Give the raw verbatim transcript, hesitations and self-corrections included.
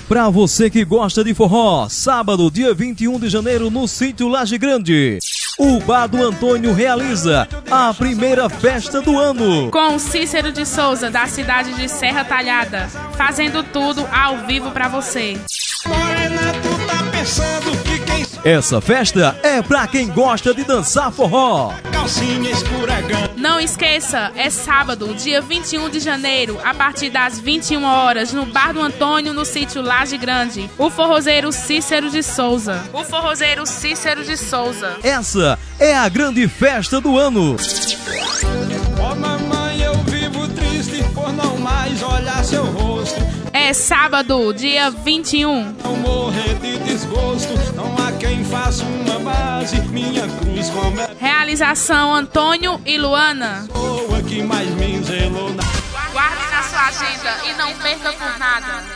Pra você que gosta de forró, sábado, dia vinte e um de janeiro, no sítio Laje Grande, o Bar do Antônio realiza a primeira festa do ano. Com o Cícero de Souza, da cidade de Serra Talhada, fazendo tudo ao vivo pra você. Essa festa é pra quem gosta de dançar forró. Não esqueça, é sábado, dia vinte e um de janeiro, a partir das vinte e uma horas, no Bar do Antônio, no sítio Laje Grande. O forrozeiro Cícero de Souza. O forrozeiro Cícero de Souza. Essa é a grande festa do ano. Oh, mamãe, eu vivo triste por não mais olhar seu rosto. É sábado, dia vinte e um. Não morrer de desgosto, não há quem faça uma base, minha cruz começa. Realização Antônio e Luana. Que mais me zelou na... Guarde na sua agenda e não perca por nada.